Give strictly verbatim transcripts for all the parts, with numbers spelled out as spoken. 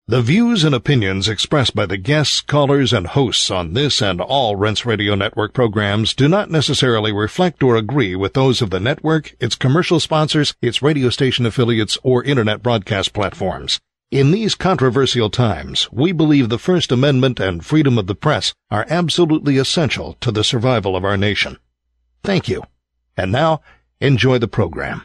The views and opinions expressed by the guests, callers, and hosts on this and all Rense Radio Network programs do not necessarily reflect or agree with those of the network, its commercial sponsors, its radio station affiliates, or internet broadcast platforms. In these controversial times, we believe the First Amendment and freedom of the press are absolutely essential to the survival of our nation. Thank you. And now, enjoy the program.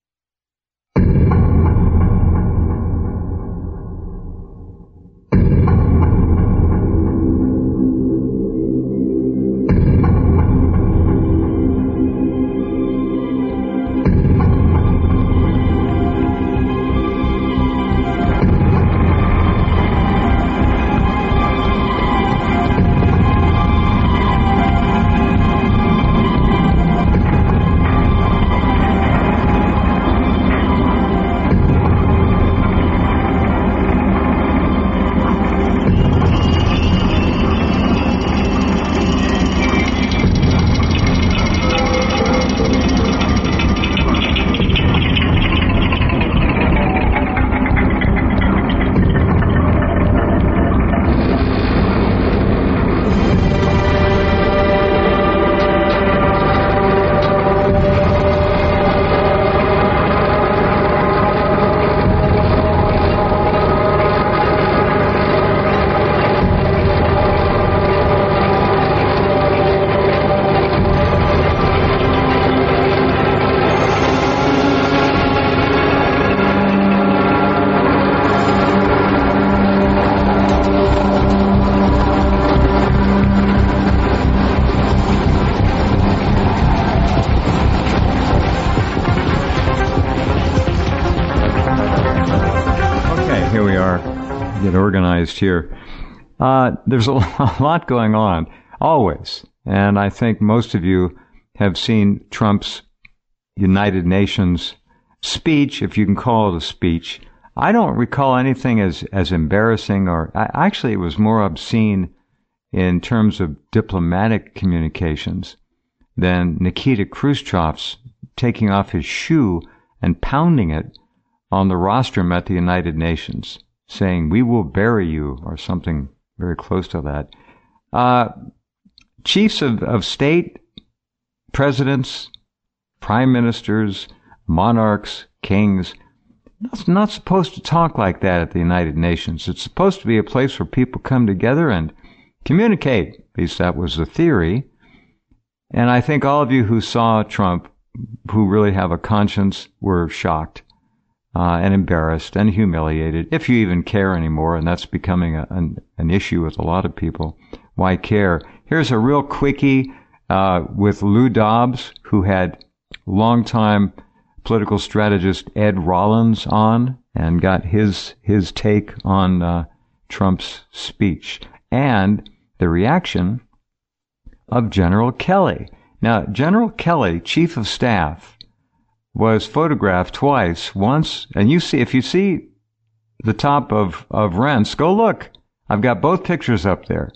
Organized here. Uh, there's a lot going on, always. And I think most of you have seen Trump's United Nations speech, if you can call it a speech. I don't recall anything as, as embarrassing or I, actually it was more obscene in terms of diplomatic communications than Nikita Khrushchev's taking off his shoe and pounding it on the rostrum at the United Nations, saying, "We will bury you," or something very close to that. Uh, chiefs of, of state, presidents, prime ministers, monarchs, kings, that's not supposed to talk like that at the United Nations. It's supposed to be a place where people come together and communicate. At least that was the theory. And I think all of you who saw Trump, who really have a conscience, were shocked. Uh, and embarrassed and humiliated, if you even care anymore, and that's becoming a, an, an issue with a lot of people. Why care? Here's a real quickie uh, with Lou Dobbs, who had longtime political strategist Ed Rollins on, and got his his take on uh, Trump's speech, and the reaction of General Kelly. Now, General Kelly, Chief of Staff, was photographed twice, once, and you see, if you see the top of, of Rense, go look. I've got both pictures up there.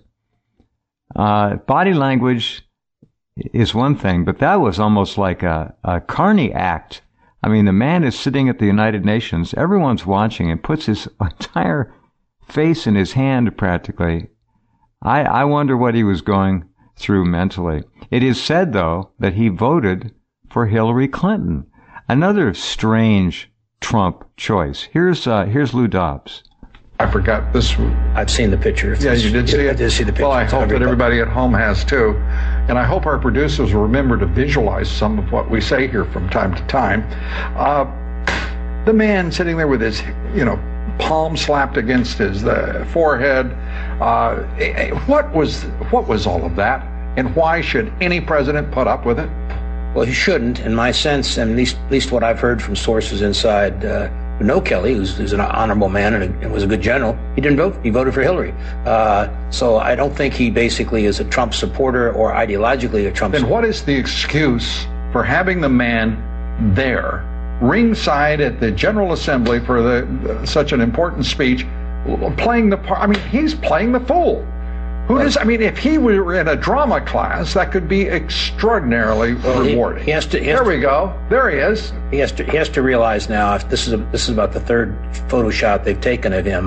Uh, body language is one thing, but that was almost like a, a carny act. I mean, the man is sitting at the United Nations, everyone's watching, and puts his entire face in his hand practically. I, I wonder what he was going through mentally. It is said, though, that he voted for Hillary Clinton. Another strange Trump choice. Here's uh, here's Lou Dobbs. I forgot this. I've seen the picture. Yeah, you did see it? I did see the picture. Well, I hope that everybody at home has too. And I hope our producers will remember to visualize some of what we say here from time to time. Uh, the man sitting there with his, you know, palm slapped against his uh, forehead. Uh, what was what was all of that? And why should any president put up with it? Well, he shouldn't, in my sense, and at least, at least what I've heard from sources inside uh, who know Kelly, who's, who's an honorable man and, a, and was a good general. He didn't vote. He voted for Hillary. Uh, so I don't think he basically is a Trump supporter or ideologically a Trump then supporter. Then what is the excuse for having the man there, ringside at the General Assembly for the uh, such an important speech, playing the part? I mean, he's playing the fool. Who does, I mean, if he were in a drama class, that could be extraordinarily well, rewarding. He, he has to, he has there to, we go. There he is. He has to. He has to realize now. If this is a, this is about the third photo shot they've taken of him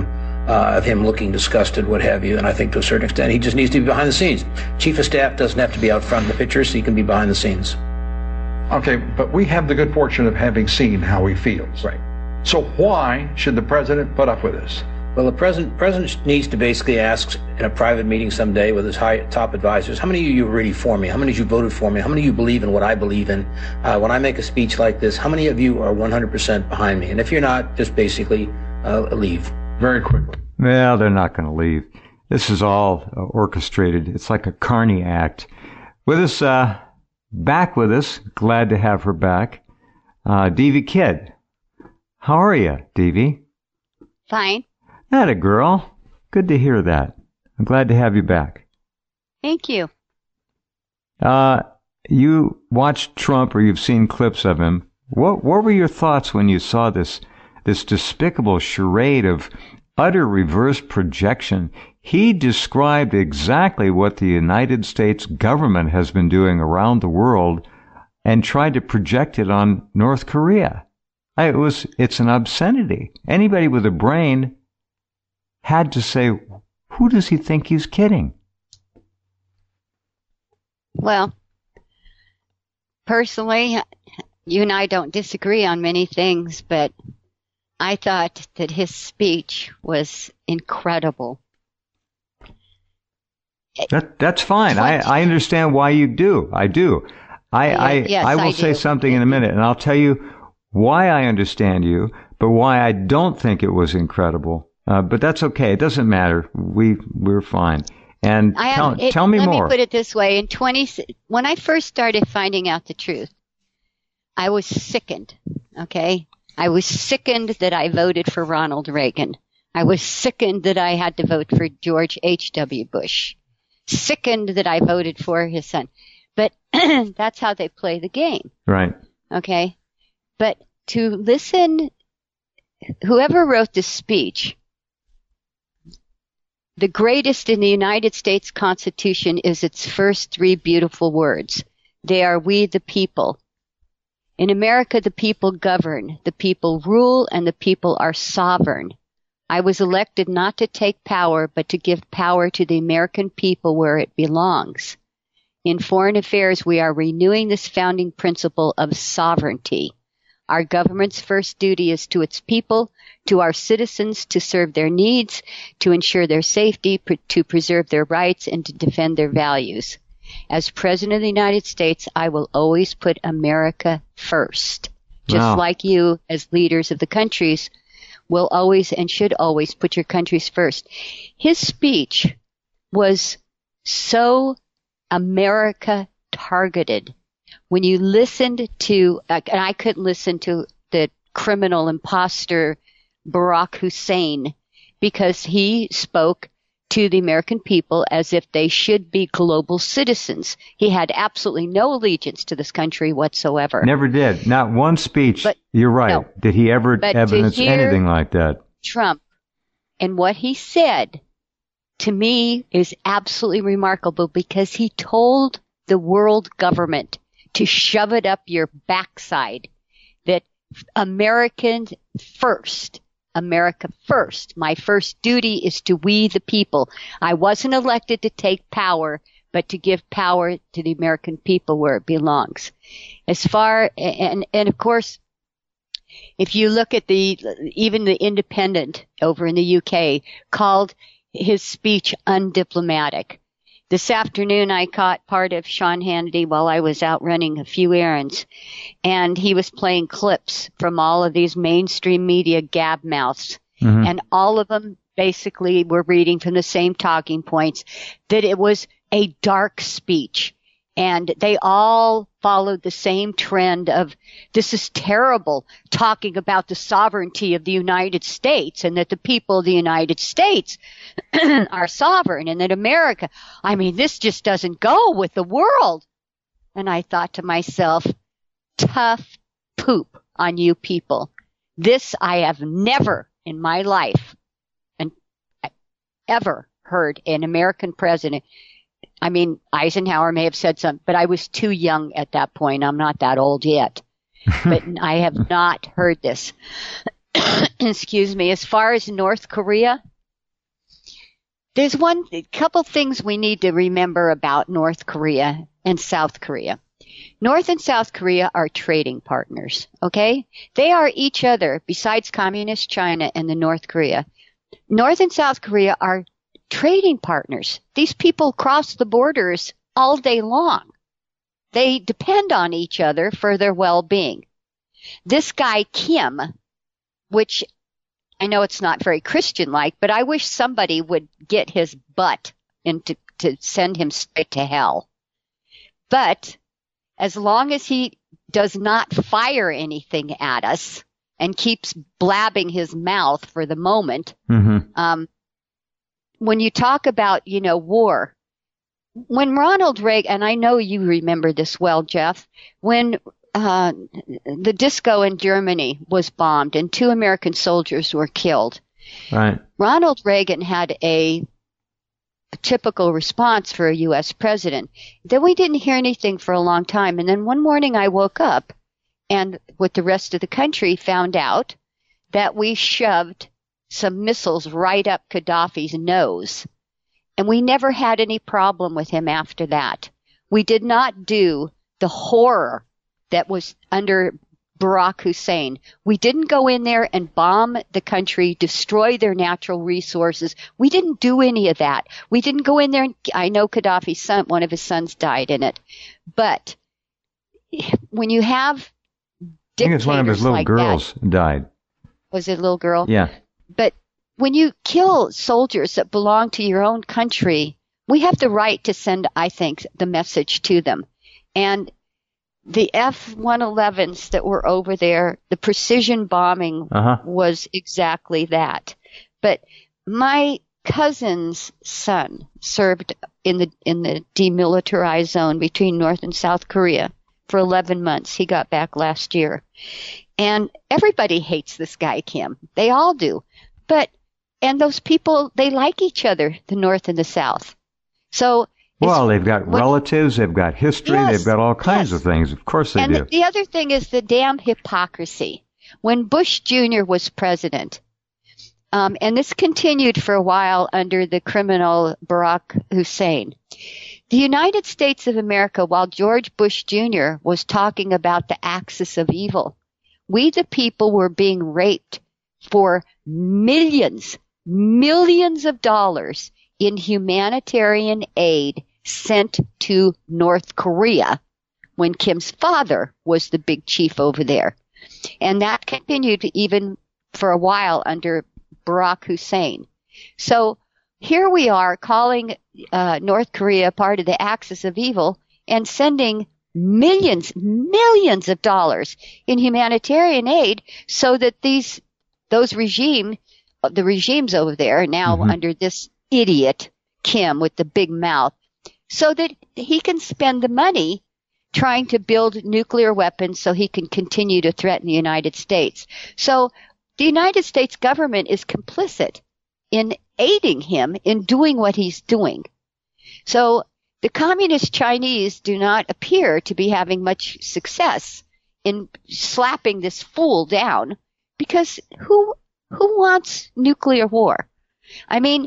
uh, of him looking disgusted, what have you. And I think to a certain extent, he just needs to be behind the scenes. Chief of Staff doesn't have to be out front in the picture, so he can be behind the scenes. Okay, but we have the good fortune of having seen how he feels. Right. So why should the president put up with this? Well, the president president needs to basically ask in a private meeting someday with his high top advisors, how many of you are really for me? How many of you voted for me? How many of you believe in what I believe in? Uh, when I make a speech like this, how many of you are one hundred percent behind me? And if you're not, just basically uh, leave. Very quickly. Well, they're not going to leave. This is all uh, orchestrated. It's like a Carney act. With us, uh, back with us, glad to have her back, uh, Devi Kidd. How are you, Devi? Fine. Atta girl. Good to hear that. I'm glad to have you back. Thank you. Uh, you watched Trump, or you've seen clips of him. What what were your thoughts when you saw this this despicable charade of utter reverse projection? He described exactly what the United States government has been doing around the world and tried to project it on North Korea. I, it was it's an obscenity. Anybody with a brain had to say, who does he think he's kidding? Well, personally, you and I don't disagree on many things, but I thought that his speech was incredible. That that's fine. I, I understand why you do. I do. I Yeah, I, yes, I will I say do. something in a minute, and I'll tell you why I understand you, but why I don't think it was incredible. Uh, but that's okay. It doesn't matter. We we're fine. And I tell, have, it, tell me let more. Let me put it this way. In twenty, when I first started finding out the truth, I was sickened, okay? I was sickened that I voted for Ronald Reagan. I was sickened that I had to vote for George H W. Bush. Sickened that I voted for his son. But that's how they play the game, Right. okay? But to listen, whoever wrote this speech, the greatest in the United States Constitution is its first three beautiful words. They are we the people. In America, the people govern, the people rule, and the people are sovereign. I was elected not to take power, but to give power to the American people where it belongs. In foreign affairs, we are renewing this founding principle of sovereignty. Our government's first duty is to its people, to our citizens, to serve their needs, to ensure their safety, pr- to preserve their rights, and to defend their values. As President of the United States, I will always put America first. Just Wow. like you, as leaders of the countries, will always and should always put your countries first. His speech was so America targeted. When you listened to, uh, and I couldn't listen to the criminal imposter Barack Hussein because he spoke to the American people as if they should be global citizens. He had absolutely no allegiance to this country whatsoever. Never did. Not one speech. But- You're right. no. Did he ever But to evidence hear- anything like that? Trump and what he said to me is absolutely remarkable because he told the world government to shove it up your backside, that Americans first, America first. My first duty is to we the people. I wasn't elected to take power, but to give power to the American people where it belongs. As far, and, and of course, if you look at the, even the Independent over in the U K called his speech undiplomatic. This afternoon I caught part of Sean Hannity while I was out running a few errands, and he was playing clips from all of these mainstream media gab mouths, Mhm. and all of them basically were reading from the same talking points, that it was a dark speech. And they all followed the same trend of, this is terrible, talking about the sovereignty of the United States and that the people of the United States are sovereign and that America, I mean, this just doesn't go with the world. And I thought to myself, tough poop on you people. This I have never in my life and ever heard an American president. I mean, Eisenhower may have said something, but I was too young at that point. I'm not that old yet. But I have not heard this. Excuse me. As far as North Korea, there's one a couple things we need to remember about North Korea and South Korea. North and South Korea are trading partners, okay? They are each other, besides Communist China and the North Korea. North and South Korea are trading partners. These people cross the borders all day long. They depend on each other for their well-being. This guy, Kim, which I know it's not very Christian-like, but I wish somebody would get his butt into to send him straight to hell. But as long as he does not fire anything at us and keeps blabbing his mouth for the moment, mm-hmm. um, when you talk about, you know, war, when Ronald Reagan, and I know you remember this well, Jeff, when uh, the disco in Germany was bombed and two American soldiers were killed, right. Ronald Reagan had a A typical response for a U S president. Then we didn't hear anything for a long time. And then one morning I woke up and with the rest of the country found out that we shoved some missiles right up Gaddafi's nose. And we never had any problem with him after that. We did not do the horror that was under Barack Hussein. We didn't go in there and bomb the country, destroy their natural resources. We didn't do any of that. We didn't go in there and I know Gaddafi's son, one of his sons died in it. But when you have dictators I think it's one of his little like girls that, died. Was it a little girl? Yeah. But when you kill soldiers that belong to your own country, we have the right to send, I think, the message to them. And the F one elevens that were over there, the precision bombing uh-huh. was exactly that. But my cousin's son served in the in the demilitarized zone between North and South Korea for eleven months. He got back last year. And everybody hates this guy, Kim. They all do. But, and those people, they like each other, the North and the South. So, well, they've got when, relatives, they've got history, yes, they've got all kinds yes. of things. Of course they and do. And the, the other thing is the damn hypocrisy. When Bush Junior was president, um, and this continued for a while under the criminal Barack Hussein, the United States of America, while George Bush Junior was talking about the axis of evil, we the people were being raped for millions, millions of dollars in humanitarian aid sent to North Korea when Kim's father was the big chief over there. And that continued even for a while under Barack Hussein. So here we are calling uh, North Korea part of the axis of evil and sending millions, millions of dollars in humanitarian aid so that these, those regime, the regimes over there now mm-hmm. under this idiot Kim with the big mouth, so that he can spend the money trying to build nuclear weapons so he can continue to threaten the United States. So the United States government is complicit in aiding him in doing what he's doing. So the communist Chinese do not appear to be having much success in slapping this fool down because who who wants nuclear war? I mean,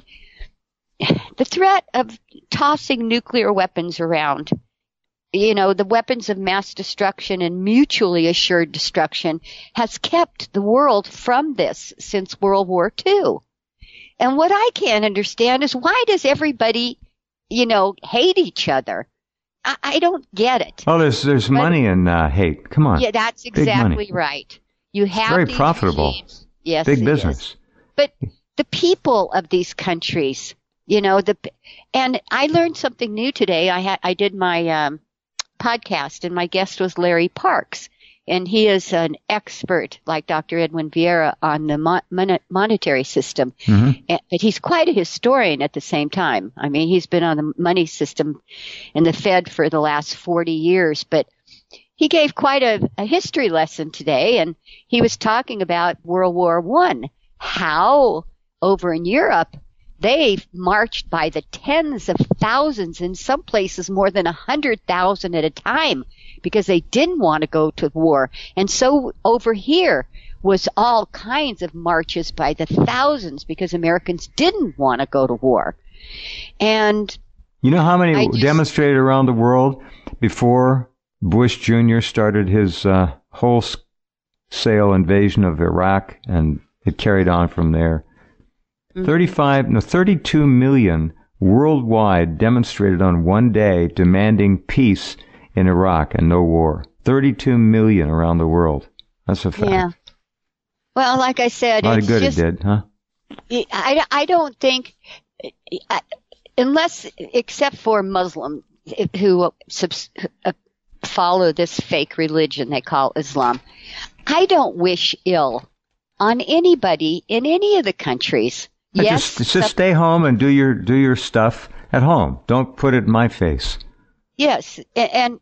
the threat of tossing nuclear weapons around, you know, the weapons of mass destruction and mutually assured destruction has kept the world from this since World War Two. And what I can't understand is why does everybody, you know, hate each other? I, I don't get it. Oh, there's there's but, money in uh, hate. Come on. Yeah, that's exactly right. You have it's very these profitable. Regimes. Yes, big business. Is. But the people of these countries, you know, the and I learned something new today. I had I did my um, podcast, and my guest was Larry Parks, and he is an expert, like Doctor Edwin Vieira, on the mon- mon- monetary system. Mm-hmm. And, but he's quite a historian at the same time. I mean, he's been on the money system and the Fed for the last forty years, but he gave quite a, a history lesson today, and he was talking about World War One, how over in Europe they marched by the tens of thousands, in some places more than a hundred thousand at a time, because they didn't want to go to war. And so over here was all kinds of marches by the thousands because Americans didn't want to go to war. And you know how many just, demonstrated around the world before Bush Junior started his uh, wholesale invasion of Iraq, and it carried on from there? Mm-hmm. thirty-five, no, thirty-two million worldwide demonstrated on one day demanding peace in Iraq and no war. thirty-two million around the world. That's a fact. Yeah. Well, like I said, a lot it's of good just, it did, huh? I, I don't think, unless, except for Muslims who subs, uh, follow this fake religion they call Islam, I don't wish ill on anybody in any of the countries. But yes, just, just stay home and do your do your stuff at home. Don't put it in my face. Yes, and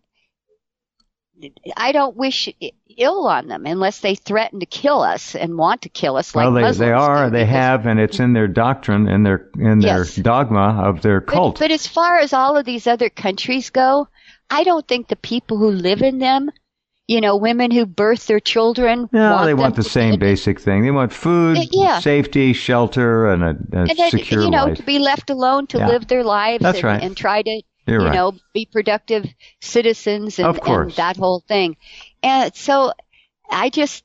I don't wish ill on them unless they threaten to kill us and want to kill us. Like well, they Muslims they are, do, they have, and it's in their doctrine, in their in their yes. dogma of their cult. But, but as far as all of these other countries go, I don't think the people who live in them, you know, women who birth their children, no, want they want them the same to, basic thing. They want food, yeah. safety, shelter, and a, a and then, secure you know, life. to be left alone to yeah. live their lives That's and, right. and try to, You're you right. know, be productive citizens and, of course. and that whole thing. And so I just,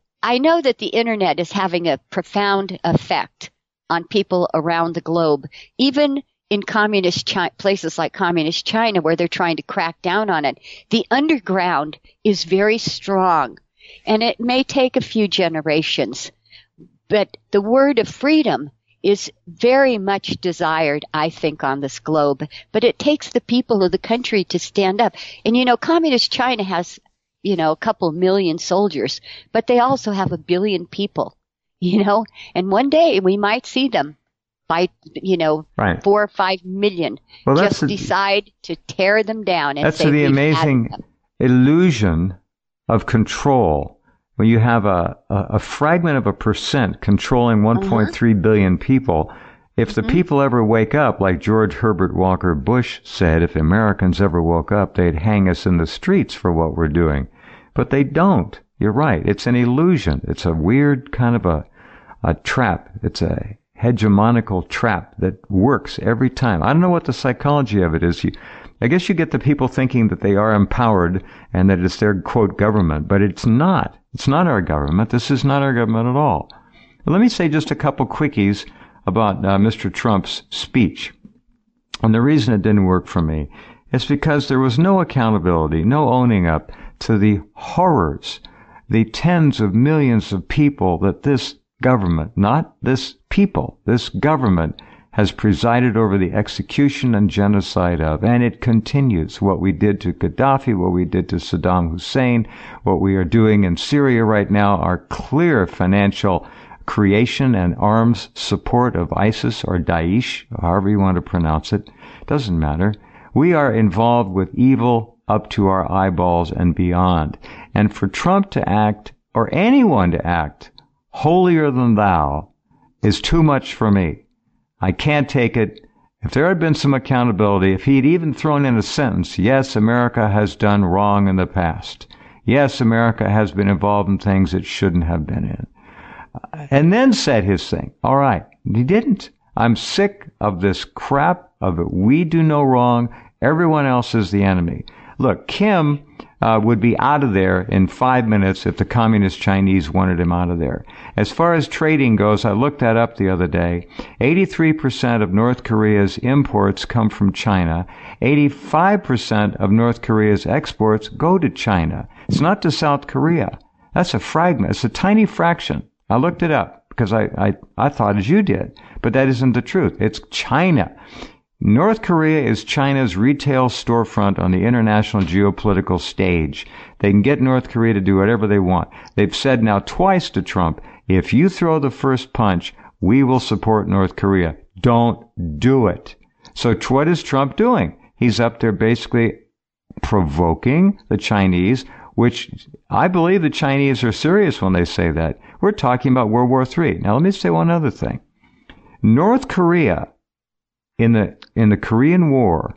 I know that the internet is having a profound effect on people around the globe, even in communist China, places like communist China where they're trying to crack down on it. The underground is very strong, and it may take a few generations, but the word of freedom is very much desired, I think, on this globe. But it takes the people of the country to stand up. And, you know, communist China has, you know, a couple million soldiers, but they also have a billion people, you know, and one day we might see them by, you know, right. four or five million well, just a, decide to tear them down. And that's say, the amazing illusion of control. When you have a, a, a fragment of a percent controlling one point three uh-huh. billion people, if the mm-hmm. people ever wake up, like George Herbert Walker Bush said, if Americans ever woke up, they'd hang us in the streets for what we're doing. But they don't. You're right. It's an illusion. It's a weird kind of a, a trap. It's a hegemonical trap that works every time. I don't know what the psychology of it is. You, I guess you get the people thinking that they are empowered and that it's their, quote, government, but it's not. It's not our government. This is not our government at all. Let me say just a couple quickies about uh, Mister Trump's speech. And the reason it didn't work for me is because there was no accountability, no owning up to the horrors, the tens of millions of people that this government, not this people, this government has presided over the execution and genocide of, and it continues. What we did to Gaddafi, what we did to Saddam Hussein, what we are doing in Syria right now are clear financial creation and arms support of ISIS or Daesh, however you want to pronounce it. Doesn't matter. We are involved with evil up to our eyeballs and beyond. And for Trump to act, or anyone to act, holier than thou is too much for me. I can't take it. If there had been some accountability, if he'd even thrown in a sentence, yes, America has done wrong in the past. Yes, America has been involved in things it shouldn't have been in. And then said his thing. All right. He didn't. I'm sick of this crap of it. We do no wrong. Everyone else is the enemy. Look, Kim uh, would be out of there in five minutes if the communist Chinese wanted him out of there. As far as trading goes, I looked that up the other day. eighty-three percent of North Korea's imports come from China. eighty-five percent of North Korea's exports go to China. It's not to South Korea. That's a fragment. It's a tiny fraction. I looked it up because I, I, I thought as you did, but that isn't the truth. It's China. North Korea is China's retail storefront on the international geopolitical stage. They can get North Korea to do whatever they want. They've said now twice to Trump, if you throw the first punch, we will support North Korea. Don't do it. So what is Trump doing? He's up there basically provoking the Chinese, which I believe the Chinese are serious when they say that. We're talking about World War Three. Now let me say one other thing. North Korea in the in the Korean War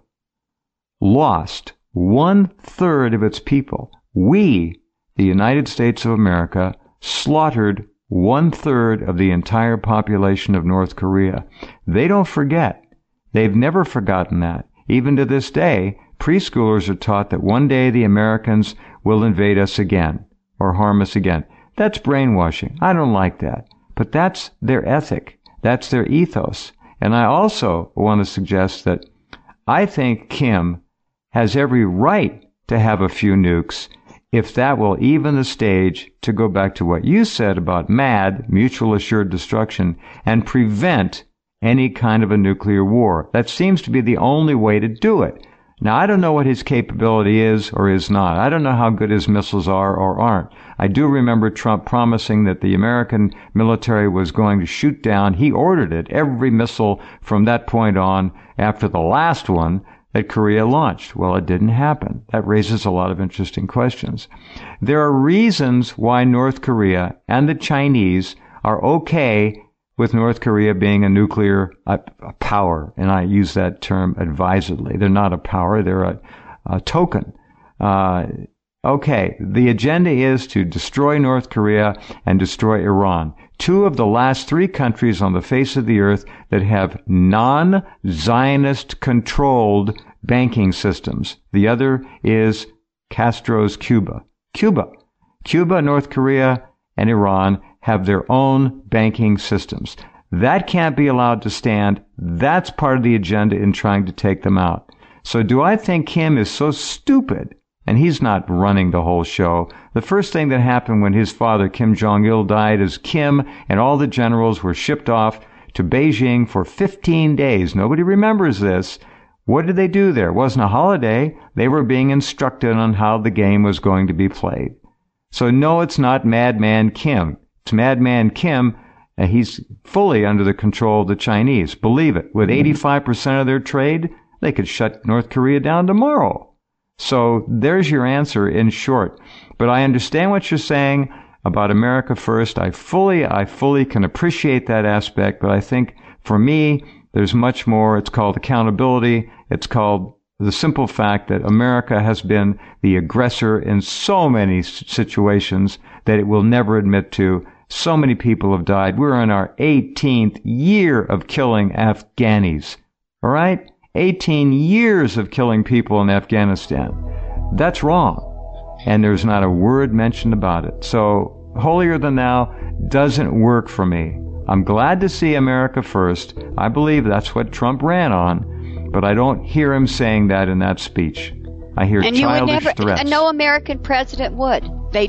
lost one third of its people. We, the United States of America, slaughtered one third of the entire population of North Korea. They don't forget. They've never forgotten that. Even to this day, preschoolers are taught that one day the Americans will invade us again or harm us again. That's brainwashing. I don't like that. But that's their ethic. That's their ethos. And I also want to suggest that I think Kim has every right to have a few nukes if that will even the stage to go back to what you said about MAD, mutual assured destruction, and prevent any kind of a nuclear war. That seems to be the only way to do it. Now, I don't know what his capability is or is not. I don't know how good his missiles are or aren't. I do remember Trump promising that the American military was going to shoot down, he ordered it, every missile from that point on after the last one that Korea launched. Well, it didn't happen. That raises a lot of interesting questions. There are reasons why North Korea and the Chinese are okay with North Korea being a nuclear uh, a power, and I use that term advisedly. They're not a power, they're a, a token. Uh, okay, the agenda is to destroy North Korea and destroy Iran, two of the last three countries on the face of the earth that have non-Zionist controlled banking systems. The other is Castro's Cuba. Cuba. Cuba, North Korea, and Iran have their own banking systems. That can't be allowed to stand. That's part of the agenda in trying to take them out. So do I think Kim is so stupid? And he's not running the whole show. The first thing that happened when his father, Kim Jong-il, died is Kim and all the generals were shipped off to Beijing for fifteen days. Nobody remembers this. What did they do there? It wasn't a holiday. They were being instructed on how the game was going to be played. So no, it's not Madman Kim. It's Madman Kim. Uh, he's fully under the control of the Chinese. Believe it. With eighty-five percent of their trade, they could shut North Korea down tomorrow. So there's your answer in short. But I understand what you're saying about America first. I fully, I fully can appreciate that aspect. But I think for me, there's much more. It's called accountability. It's called the simple fact that America has been the aggressor in so many situations that it will never admit to. So many people have died. We're in our eighteenth year of killing Afghanis. All right? eighteen years of killing people in Afghanistan. That's wrong. And there's not a word mentioned about it. So holier than thou doesn't work for me. I'm glad to see America first. I believe that's what Trump ran on. But I don't hear him saying that in that speech. I hear and you childish would never, threats. No American president would. They,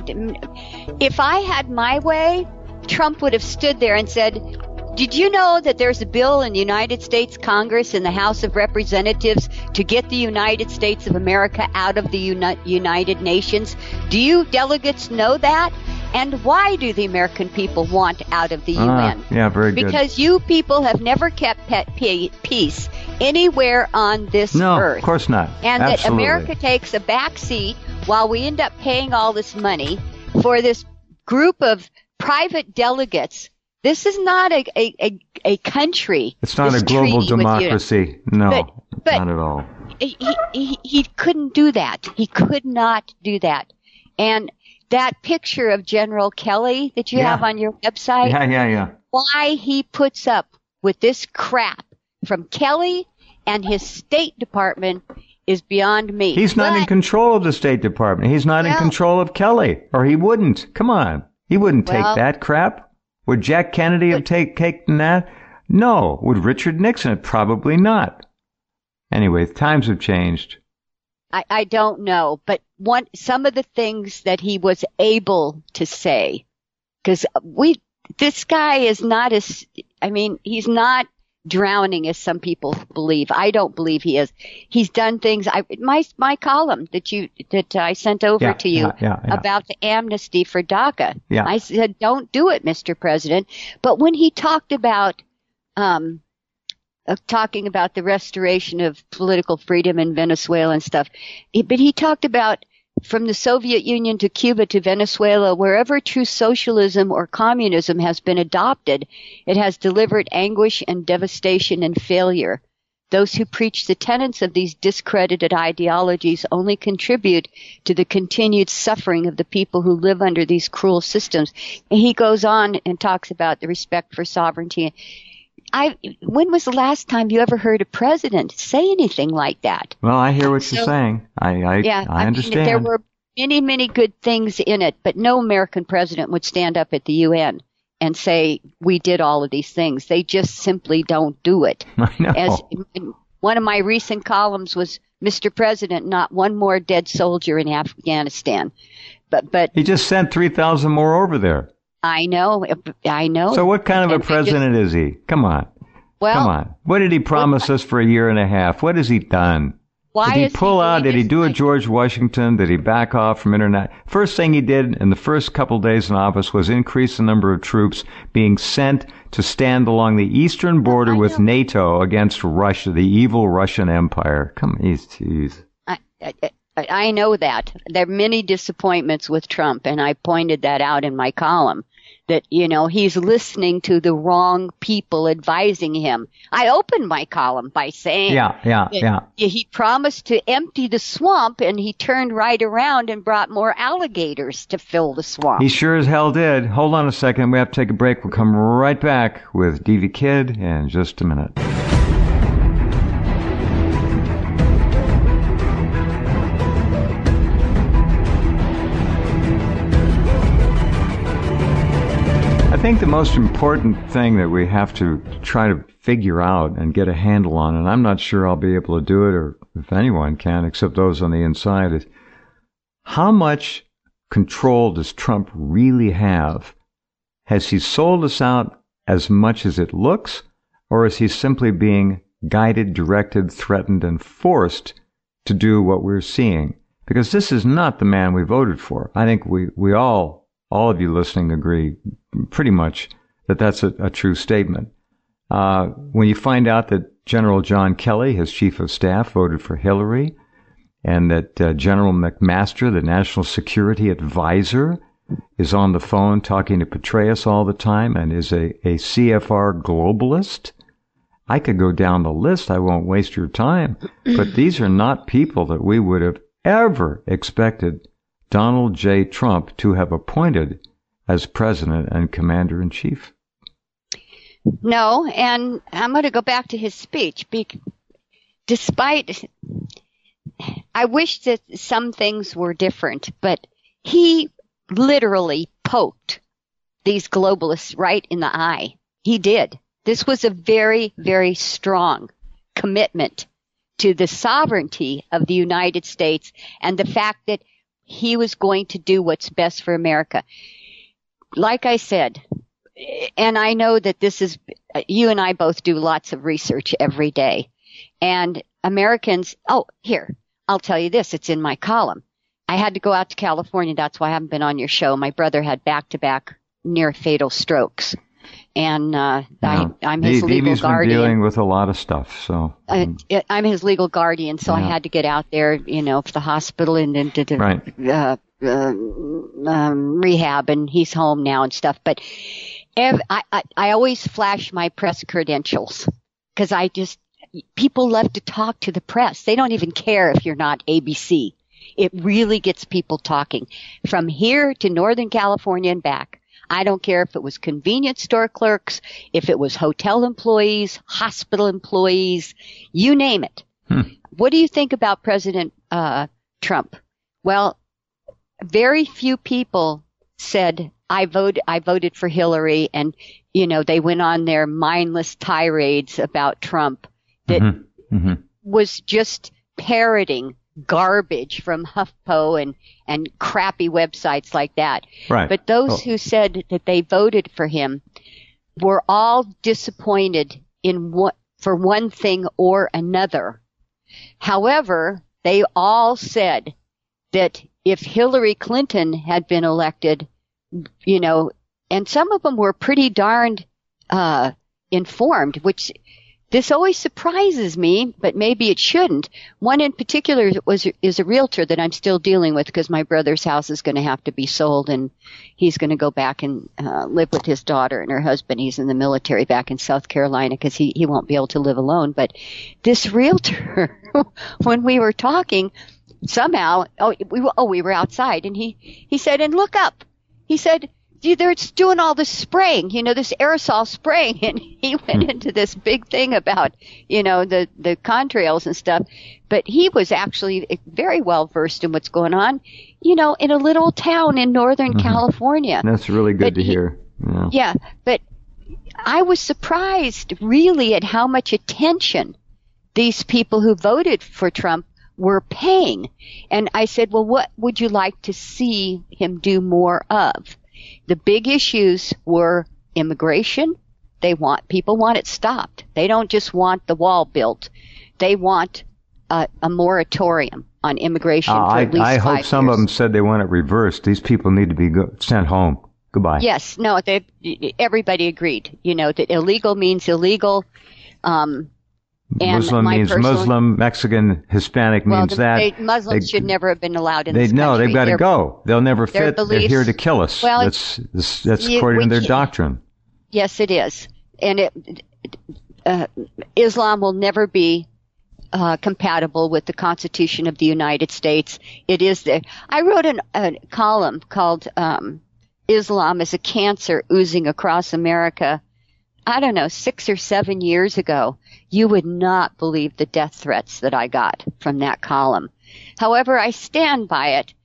if I had my way, Trump would have stood there and said, did you know that there's a bill in the United States Congress in the House of Representatives to get the United States of America out of the Uni- United Nations? Do you delegates know that? And why do the American people want out of the U N? Ah, yeah, very good. Because you people have never kept pet peace anywhere on this no, earth. Of course not. And Absolutely. that America takes a back seat while we end up paying all this money for this group of private delegates. This is not a a, a, a country. It's not a global democracy. No, but, but not at all. He, he, he couldn't do that. He could not do that. And that picture of General Kelly that you yeah. have on your website, yeah, yeah, yeah. why he puts up with this crap from Kelly and his State Department is beyond me. He's not but, in control of the State Department. He's not well, in control of Kelly, or he wouldn't. Come on. He wouldn't take well, that crap. Would Jack Kennedy have take, taken that? No. Would Richard Nixon? Probably not. Anyway, times have changed. I, I don't know, but one some of the things that he was able to say, because we this guy is not as I mean he's not drowning as some people believe. I don't believe he is. He's done things. I my my column that you that I sent over yeah, to you yeah, yeah, yeah. about the amnesty for DACA. Yeah. I said, don't do it, Mister President. But when he talked about um. Of talking about the restoration of political freedom in Venezuela and stuff. But he talked about from the Soviet Union to Cuba to Venezuela, wherever true socialism or communism has been adopted, it has delivered anguish and devastation and failure. Those who preach the tenets of these discredited ideologies only contribute to the continued suffering of the people who live under these cruel systems. And he goes on and talks about the respect for sovereignty. I, when was the last time you ever heard a president say anything like that? Well, I hear what so, you're saying. I, I, yeah, I understand. Mean, there were many, many good things in it, but no American president would stand up at the U N and say, we did all of these things. They just simply don't do it. I know. As one of my recent columns was, Mister President, not one more dead soldier in Afghanistan. But, but he just sent three thousand more over there. I know, I know. So what kind of and a president just, is he? Come on. Well, Come on. What did he promise us for a year and a half? What has he done? Why did he is pull he out? Did he do a like, George Washington? Did he back off from internet? First thing he did in the first couple days in office was increase the number of troops being sent to stand along the eastern border with NATO against Russia, the evil Russian Empire. Come on, jeez. I, I, I know that. There are many disappointments with Trump, and I pointed that out in my column. That, you know, he's listening to the wrong people advising him. I opened my column by saying yeah, yeah, yeah. he promised to empty the swamp, and he turned right around and brought more alligators to fill the swamp. He sure as hell did. Hold on a second. We have to take a break. We'll come right back with D V Kidd in just a minute. I think the most important thing that we have to try to figure out and get a handle on, and I'm not sure I'll be able to do it, or if anyone can, except those on the inside, is how much control does Trump really have? Has he sold us out as much as it looks, or is he simply being guided, directed, threatened, and forced to do what we're seeing? Because this is not the man we voted for. I think we, we all, all of you listening agree pretty much that that's a, a true statement. Uh, when you find out that General John Kelly, his chief of staff, voted for Hillary, and that uh, General McMaster, the national security advisor, is on the phone talking to Petraeus all the time and is a, a C F R globalist, I could go down the list. I won't waste your time. But these are not people that we would have ever expected Donald J. Trump to have appointed as president and commander-in-chief. No, and I'm going to go back to his speech. Be- despite, I wish that some things were different, but he literally poked these globalists right in the eye. He did. This was a very, very strong commitment to the sovereignty of the United States and the fact that he was going to do what's best for America. Like I said, and I know that this is, you and I both do lots of research every day. And Americans, oh, here, I'll tell you this, it's in my column. I had to go out to California. That's why I haven't been on your show. My brother had back-to-back near-fatal strokes. And uh, yeah. I, I'm his D- legal Davey's guardian. been dealing with a lot of stuff, so. Uh, I'm his legal guardian, so yeah. I had to get out there, you know, for the hospital and then to the right. uh, uh, um, rehab, and he's home now and stuff. But ev- I, I, I always flash my press credentials because I just, people love to talk to the press. They don't even care if you're not A B C. It really gets people talking. From here to Northern California and back, I don't care if it was convenience store clerks, if it was hotel employees, hospital employees, you name it. Hmm. What do you think about President uh, Trump? Well, very few people said, I vote, I voted for Hillary, and, you know, they went on their mindless tirades about Trump that mm-hmm. Mm-hmm. was just parroting garbage from HuffPo and, and crappy websites like that. Right. But those oh. who said that they voted for him were all disappointed in what, for one thing or another. However, they all said that if Hillary Clinton had been elected, you know, and some of them were pretty darned uh, informed, which this always surprises me, but maybe it shouldn't. One in particular was is a realtor that I'm still dealing with because my brother's house is going to have to be sold, and he's going to go back and uh, live with his daughter and her husband. He's in the military back in South Carolina because he, he won't be able to live alone. But this realtor, when we were talking, somehow, oh we, oh, we were outside, and he, he said, and look up. He said, they're doing all this spraying, you know, this aerosol spraying, and he went into this big thing about, you know, the, the contrails and stuff, but he was actually very well versed in what's going on, you know, in a little town in Northern mm-hmm. California. That's really good but to he, hear. Yeah. yeah, but I was surprised really at how much attention these people who voted for Trump were paying. And I said, well, what would you like to see him do more of? The big issues were immigration. They want, people want it stopped. They don't just want the wall built. They want a, a moratorium on immigration uh, for I, at least I five hope some years. of them said they want it reversed. These people need to be go- sent home. Goodbye. Yes, no, they, everybody agreed, you know, that illegal means illegal. Um, and Muslim means personal, Muslim, Mexican, Hispanic well, means the, that. They, Muslims they, should never have been allowed in they, this no, country. they've got Their, to go. They'll never fit. Beliefs, They're here to kill us. Well, that's that's, that's you, according to their can't. doctrine. Yes, it is. And it, uh, Islam will never be uh, compatible with the Constitution of the United States. It is the, I wrote an, a column called um, Islam is a Cancer Oozing Across America, I don't know, six or seven years ago. You would not believe the death threats that I got from that column. However, I stand by it.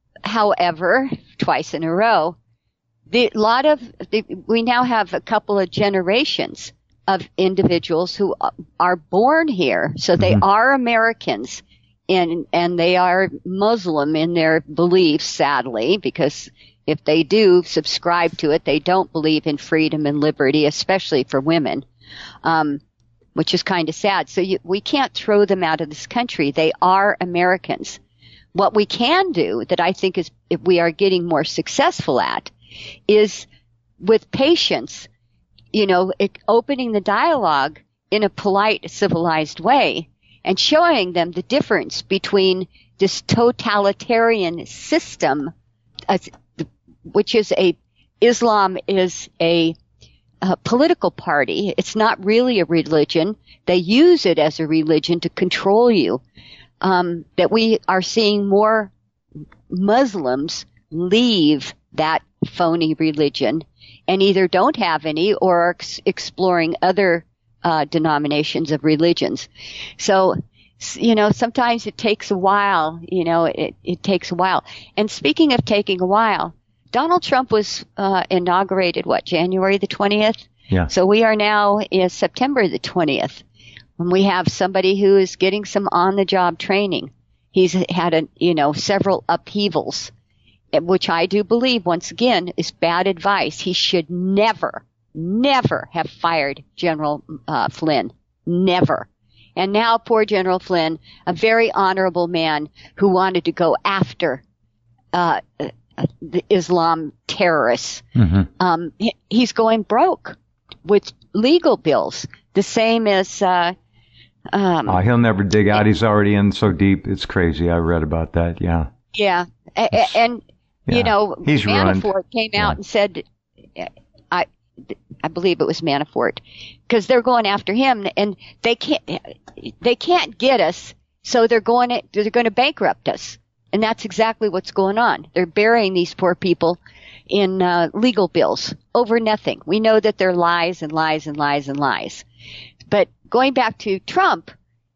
However, twice in a row, the lot of the, we now have a couple of generations of individuals who are born here, so they mm-hmm. are Americans, and and they are Muslim in their beliefs, sadly, because if they do subscribe to it, they don't believe in freedom and liberty, especially for women, um, which is kind of sad. So you, we can't throw them out of this country. They are Americans. What we can do, that I think is if we are getting more successful at, is with patience, you know, it, opening the dialogue in a polite, civilized way and showing them the difference between this totalitarian system, uh, which is a, Islam is a, a political party. It's not really a religion. They use it as a religion to control you. Um, that we are seeing more Muslims leave that phony religion and either don't have any or are ex- exploring other uh, denominations of religions. So, you know, sometimes it takes a while, you know, it, it takes a while. And speaking of taking a while, Donald Trump was uh, inaugurated, what, January the twentieth? Yeah. So we are now in September the twentieth. When we have somebody who is getting some on-the-job training. He's had, a, you know, several upheavals, which I do believe, once again, is bad advice. He should never, never have fired General uh, Flynn. Never. And now poor General Flynn, a very honorable man who wanted to go after uh, the Islam terrorists, mm-hmm. um, he, he's going broke with legal bills. The same as... Uh, Um, oh, he'll never dig out. He's already in so deep. It's crazy. I read about that. Yeah. Yeah. A- and, yeah. you know, He's Manafort ruined. came out yeah. and said, I, I believe it was Manafort, because they're going after him and they can't, they can't get us. So they're going to, they're going to bankrupt us. And that's exactly what's going on. They're burying these poor people in uh, legal bills over nothing. We know that they're lies and lies and lies and lies. But going back to Trump,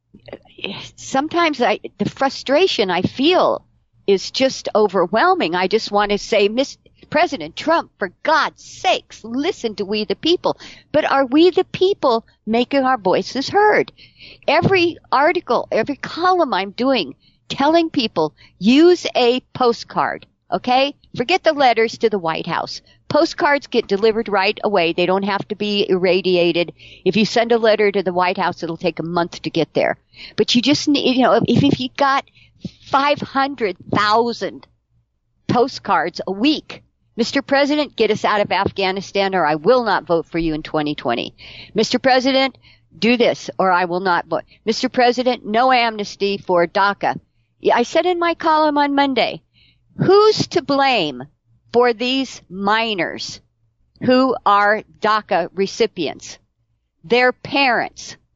sometimes I, the frustration I feel is just overwhelming. I just want to say, Mister President Trump, for God's sakes, listen to we the people. But are we the people making our voices heard? Every article, every column I'm doing, telling people, use a postcard, okay? Forget the letters to the White House. Postcards get delivered right away. They don't have to be irradiated. If you send a letter to the White House, it'll take a month to get there. But you just need, you know, if, if you got five hundred thousand postcards a week, Mister President, get us out of Afghanistan or I will not vote for you in twenty twenty. Mister President, do this or I will not vote. Mister President, no amnesty for DACA. I said in my column on Monday, who's to blame for these minors who are DACA recipients? Their parents.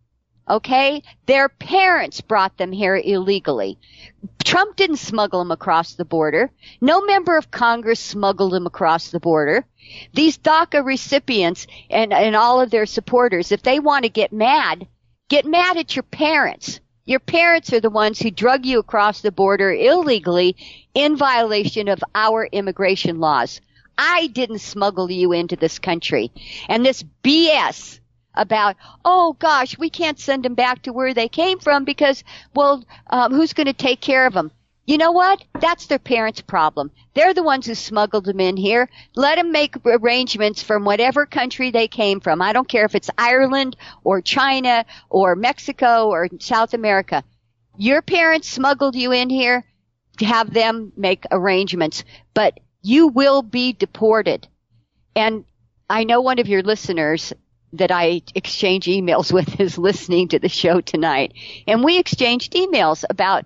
Okay? Their parents brought them here illegally. Trump didn't smuggle them across the border. No member of Congress smuggled them across the border. These DACA recipients and, and all of their supporters, if they want to get mad, get mad at your parents. Your parents are the ones who drug you across the border illegally in violation of our immigration laws. I didn't smuggle you into this country. And this B S about, oh gosh, we can't send them back to where they came from because, well, um, who's going to take care of them? You know what? That's their parents' problem. They're the ones who smuggled them in here. Let them make arrangements from whatever country they came from. I don't care if it's Ireland or China or Mexico or South America. Your parents smuggled you in here to have them make arrangements, but you will be deported. And I know one of your listeners that I exchange emails with is listening to the show tonight. And we exchanged emails about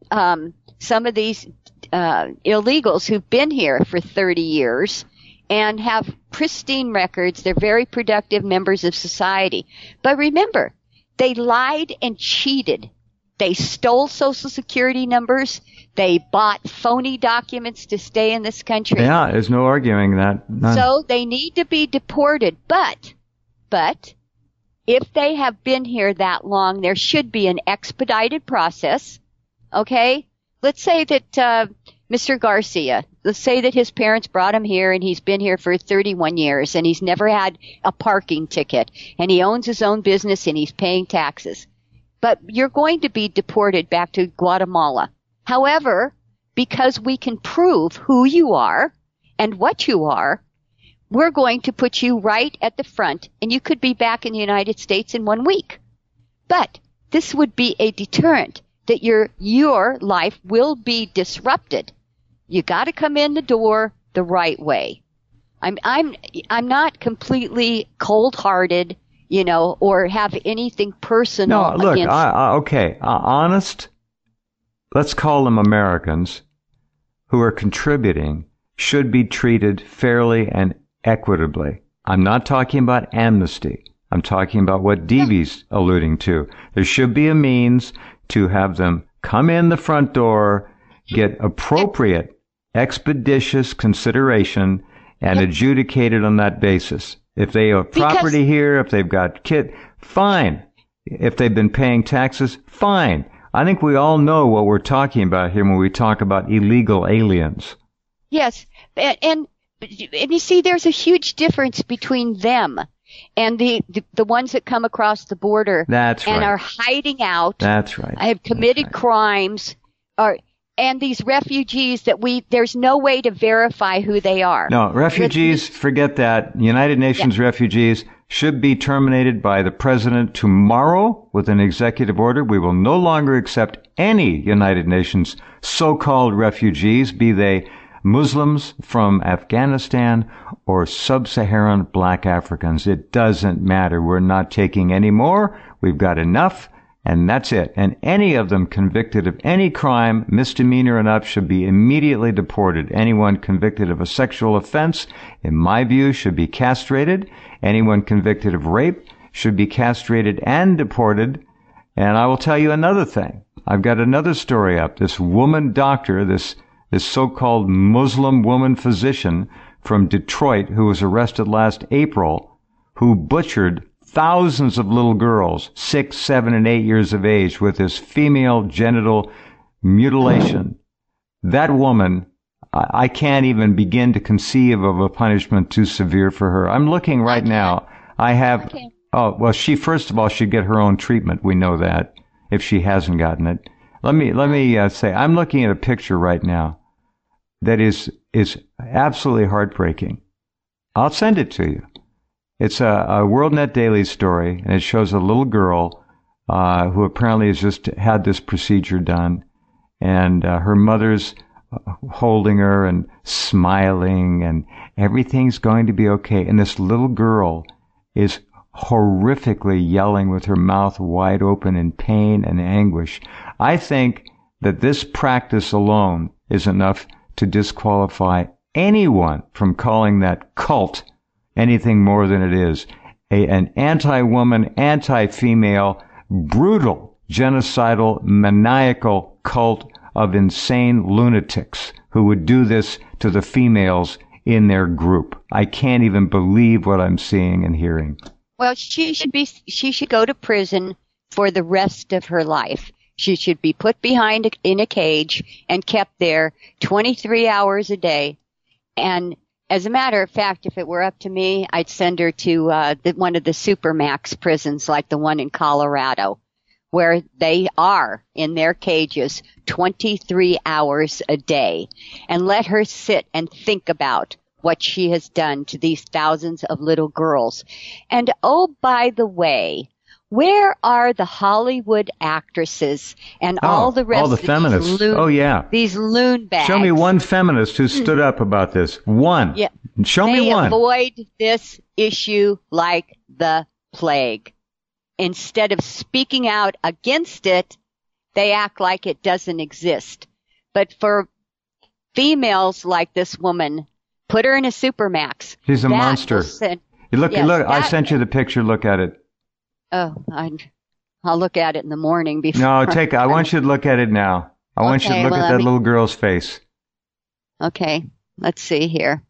um some of these uh illegals who've been here for thirty years and have pristine records. They're very productive members of society. But remember, they lied and cheated. They stole Social Security numbers. They bought phony documents to stay in this country. Yeah, there's no arguing that. None. So they need to be deported. But But if they have been here that long, there should be an expedited process. Okay? Let's say that uh Mister Garcia, let's say that his parents brought him here and he's been here for thirty-one years and he's never had a parking ticket and he owns his own business and he's paying taxes. But you're going to be deported back to Guatemala. However, because we can prove who you are and what you are, we're going to put you right at the front, and you could be back in the United States in one week. But this would be a deterrent that your your life will be disrupted. You got to come in the door the right way. I'm I'm I'm not completely cold-hearted, you know, or have anything personal. No, look, against. I, I, okay, uh, honest. Let's call them Americans who are contributing should be treated fairly and equitably. I'm not talking about amnesty. I'm talking about what Deebee's alluding to. There should be a means to have them come in the front door, get appropriate, expeditious consideration, and yep. adjudicated on that basis. If they have property because, here, if they've got kid, fine. If they've been paying taxes, fine. I think we all know what we're talking about here when we talk about illegal aliens. Yes, and, and And you see, there's a huge difference between them and the, the, the ones that come across the border That's and right. are hiding out. That's right. Have committed That's right. crimes, or and these refugees that we there's no way to verify who they are. No, refugees, forget that. United Nations yeah. refugees should be terminated by the president tomorrow with an executive order. We will no longer accept any United Nations so-called refugees, be they Muslims from Afghanistan or sub-Saharan black Africans. It doesn't matter. We're not taking any more. We've got enough, and that's it. And any of them convicted of any crime, misdemeanor and up, should be immediately deported. Anyone convicted of a sexual offense, in my view, should be castrated. Anyone convicted of rape should be castrated and deported. And I will tell you another thing. I've got another story up. This woman doctor, this This so-called Muslim woman physician from Detroit who was arrested last April, who butchered thousands of little girls, six, seven, and eight years of age, with this female genital mutilation. That woman, I can't even begin to conceive of a punishment too severe for her. I'm looking right now. I have, oh, well, she, first of all, should get her own treatment. We know that, if she hasn't gotten it. Let me, let me uh, say, I'm looking at a picture right now that is is absolutely heartbreaking. I'll send it to you. It's a, a WorldNet Daily story, and it shows a little girl uh, who apparently has just had this procedure done, and uh, her mother's holding her and smiling, and everything's going to be okay. And this little girl is horrifically yelling with her mouth wide open in pain and anguish. I think that this practice alone is enough to disqualify anyone from calling that cult anything more than it is. A, an anti-woman, anti-female, brutal, genocidal, maniacal cult of insane lunatics who would do this to the females in their group. I can't even believe what I'm seeing and hearing. Well, she should be, she should go to prison for the rest of her life. She should be put behind a, in a cage and kept there twenty-three hours a day. And as a matter of fact, if it were up to me, I'd send her to uh, the, one of the supermax prisons like the one in Colorado, where they are in their cages twenty-three hours a day, and let her sit and think about what she has done to these thousands of little girls. And oh, by the way, where are the Hollywood actresses and oh, all the rest all the of feminists? these loon, oh, yeah. these loon bags? Show me one feminist who stood up about this. One. Yeah. Show they me one. They avoid this issue like the plague. Instead of speaking out against it, they act like it doesn't exist. But for females like this woman, put her in a supermax. She's a monster. Send, look, yes, look. that, I sent you the picture. Look at it. Oh, I, I'll look at it in the morning before. No, take. I want you to look at it now. I want okay, you to look well, at that me, little girl's face. Okay, let's see here.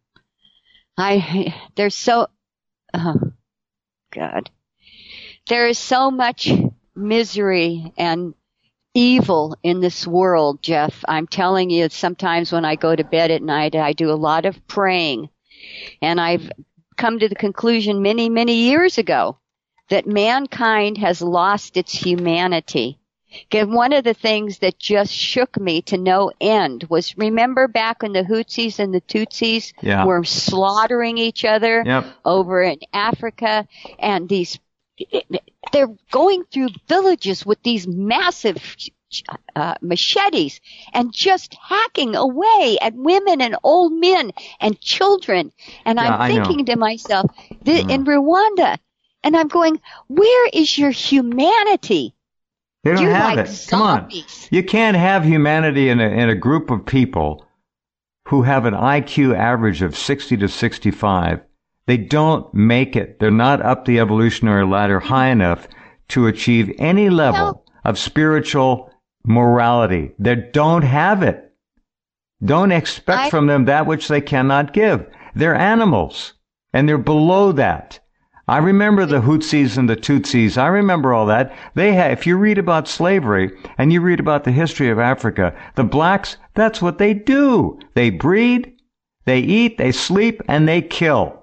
I there's so. Oh, God. There is so much misery and evil in this world, Jeff. I'm telling you, sometimes when I go to bed at night, I do a lot of praying. And I've come to the conclusion many, many years ago that mankind has lost its humanity. And one of the things that just shook me to no end was, remember back when the Houthis and the Tutsis yeah. were slaughtering each other yep. over in Africa, and these they're going through villages with these massive uh, machetes and just hacking away at women and old men and children. And yeah, I'm thinking to myself, th- in Rwanda, and I'm going, where is your humanity? They don't You're have like it. Come on. zombies. You can't have humanity in a, in a group of people who have an I Q average of sixty to sixty-five. They don't make it. They're not up the evolutionary ladder high enough to achieve any level Well, of spiritual morality. They don't have it. Don't expect I, from them that which they cannot give. They're animals, and they're below that. I remember the Houthis and the Tutsis. I remember all that. They have, if you read about slavery and you read about the history of Africa, the blacks, that's what they do. They breed, they eat, they sleep, and they kill.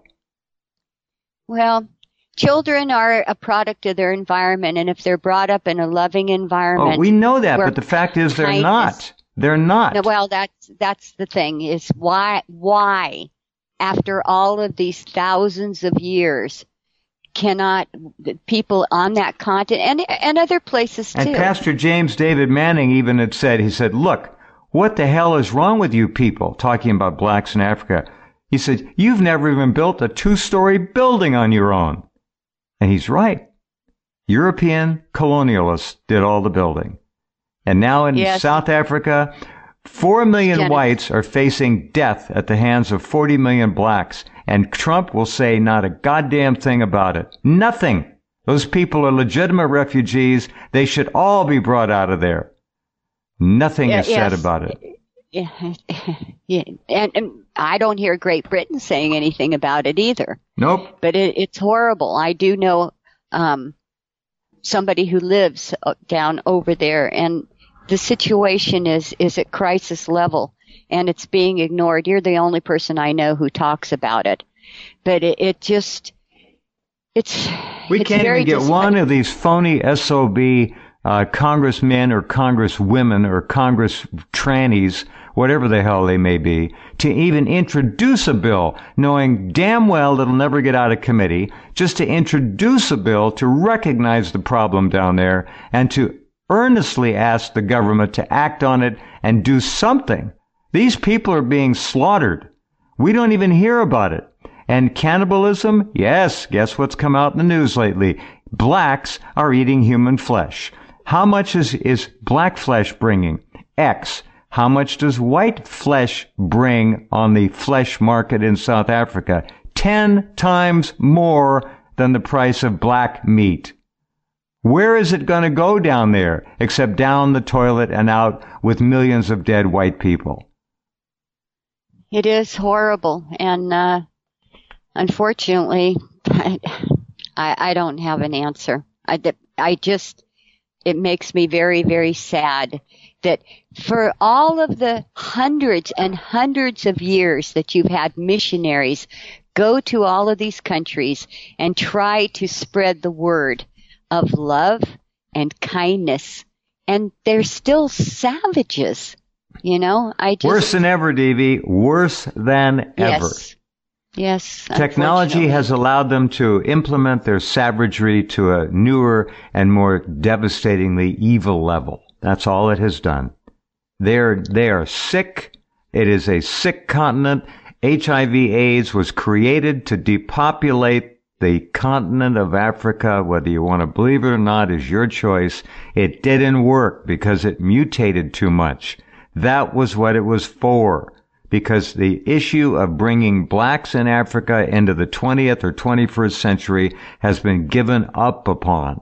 Well, children are a product of their environment, and if they're brought up in a loving environment, oh, we know that, but the fact is they're kindness, not. They're not. No, well, that's that's the thing, is why why after all of these thousands of years cannot people on that continent and and other places too. And Pastor James David Manning even had said, he said, look, what the hell is wrong with you people, talking about blacks in Africa? He said, you've never even built a two-story building on your own. And he's right. European colonialists did all the building. And now in yes. South Africa, four million Jennifer. whites are facing death at the hands of forty million blacks. And Trump will say not a goddamn thing about it. Nothing. Those people are legitimate refugees. They should all be brought out of there. Nothing Yeah, is yes. said about it. Yeah, yeah. And, and I don't hear Great Britain saying anything about it either. Nope. But it, it's horrible. I do know um, somebody who lives down over there, and the situation is is at crisis level, and it's being ignored. You're the only person I know who talks about it. But it, it just, it's We it's can't very even get one of these phony S O B uh, congressmen or congresswomen or congress trannies, whatever the hell they may be, to even introduce a bill, knowing damn well it'll never get out of committee, just to introduce a bill to recognize the problem down there and to earnestly ask the government to act on it and do something. These people are being slaughtered. We don't even hear about it. And cannibalism? Yes, guess what's come out in the news lately? Blacks are eating human flesh. How much is, is black flesh bringing? X. How much does white flesh bring on the flesh market in South Africa? Ten times more than the price of black meat. Where is it going to go down there except down the toilet and out with millions of dead white people? It is horrible. And uh, unfortunately, I, I don't have an answer. I, I just, it makes me very, very sad that for all of the hundreds and hundreds of years that you've had missionaries go to all of these countries and try to spread the word of love and kindness, and they're still savages. You know, I just... Worse than ever, Devi. Worse than ever. Yes. Yes. Technology has allowed them to implement their savagery to a newer and more devastatingly evil level. That's all it has done. They're, they are sick. It is a sick continent. H I V AIDS was created to depopulate the continent of Africa. Whether you want to believe it or not is your choice. It didn't work because it mutated too much. That was what it was for. Because the issue of bringing blacks in Africa into the twentieth or twenty-first century has been given up upon.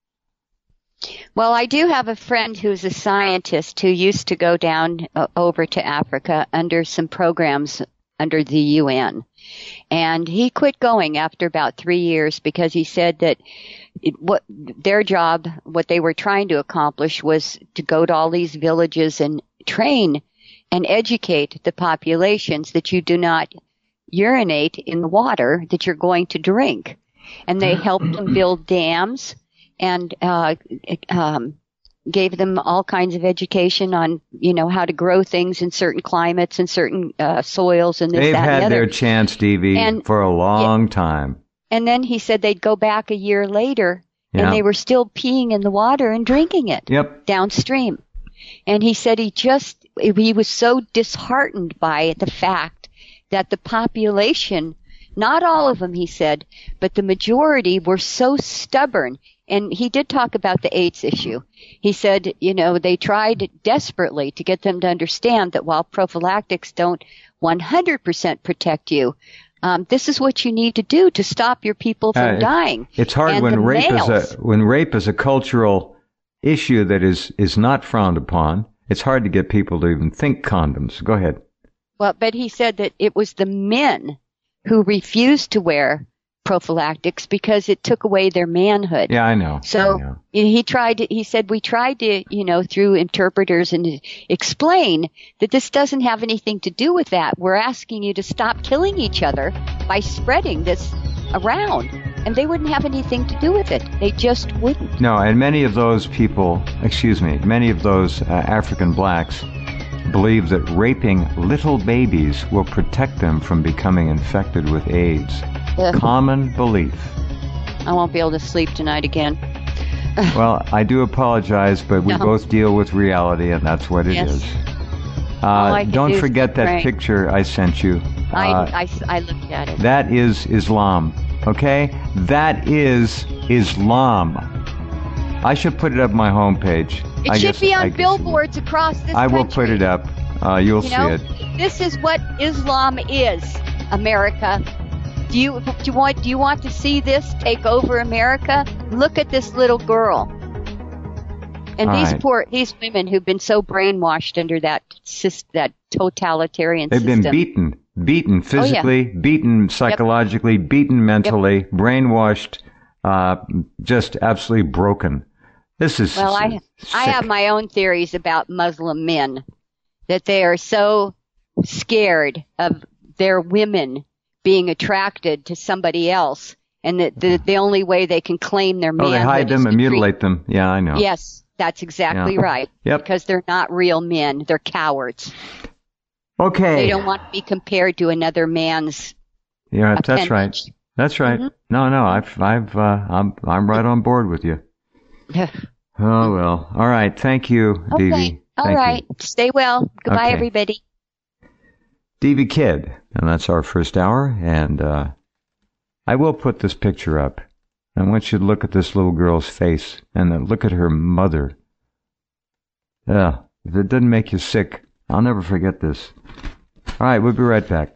Well, I do have a friend who's a scientist who used to go down uh, over to Africa under some programs under the U N. And he quit going after about three years because he said that it, what their job, what they were trying to accomplish was to go to all these villages and train and educate the populations that you do not urinate in the water that you're going to drink. And they helped them build dams and uh, um, gave them all kinds of education on, you know, how to grow things in certain climates and certain uh, soils and this, They've that, and the had other. their chance, Stevie, And- for a long yeah. time. And then he said they'd go back a year later Yeah. and they were still peeing in the water and drinking it Yep. downstream. And he said he just, he was so disheartened by the fact that the population, not all of them, he said, but the majority were so stubborn. And he did talk about the AIDS issue. He said, you know, they tried desperately to get them to understand that while prophylactics don't one hundred percent protect you, um, this is what you need to do to stop your people from Uh, dying. It's hard And when the rape males- is a when rape is a cultural issue that is is not frowned upon. It's hard to get people to even think condoms. Go ahead. Well, but he said that it was the men who refused to wear prophylactics because it took away their manhood. Yeah, I know. So I know. he tried to, he said, we tried to, you know, through interpreters and explain that this doesn't have anything to do with that. We're asking you to stop killing each other by spreading this around. And they wouldn't have anything to do with it. They just wouldn't. No, and many of those people, excuse me, many of those uh, African blacks believe that raping little babies will protect them from becoming infected with AIDS. Ugh. Common belief. I won't be able to sleep tonight again. Well, I do apologize, but we No. both deal with reality, and that's what it Yes. is. All Uh, I can don't do is forget that pray. picture I sent you. I, Uh, I, I looked at it. That is Islam, okay? That is Islam. I should put it up my homepage. It I should guess- be I on guess billboards across this I will country. put it up. Uh, you'll You see know, it. this is what Islam is, America. Do you do you want do you want to see this take over America? Look at this little girl. And All these right. poor these women who've been so brainwashed under that sys- that totalitarian They've system. been beaten, beaten physically, beaten psychologically, beaten mentally, brainwashed, uh, just absolutely broken. This is Well, I sick. I have my own theories about Muslim men, that they are so scared of their women being attracted to somebody else, and that the, the only way they can claim their Oh, manhood they hide them is and to treat- mutilate them. Yeah, I know. Yes, that's exactly Yeah. right. Yep. Because they're not real men; they're cowards. Okay. They don't want to be compared to another man's. Yeah, that's right. appendage. That's right. Mhm. No, no, I've, I've, uh, I'm, I'm right on board with you. Oh well. All right. Thank you, Okay, Devi. all Thank right. you. Stay well. Goodbye, Okay. everybody. Devi Kid, and that's our first hour. And uh, I will put this picture up. I want you to look at this little girl's face and then look at her mother. Yeah, if it doesn't make you sick, I'll never forget this. All right, we'll be right back.